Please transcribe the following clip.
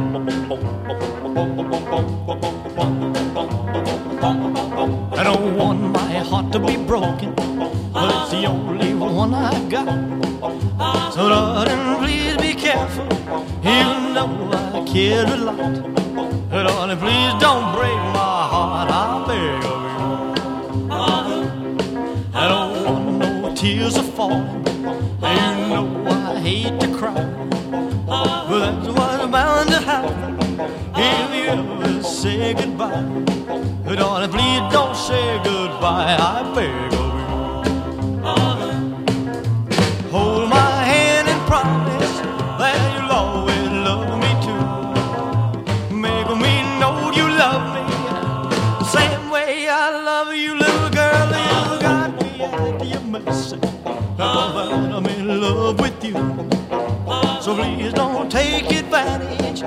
I don't want my heart to be broken, but it's the only one I got. So darling, please be careful, even though I care a lot. Darling, please don't break my heart, I beg of you. I don't want no tears are falling, you know I hate to cry, but that's what's bound to happen if you ever say goodbye. Darling, please don't say goodbye, I beg of you.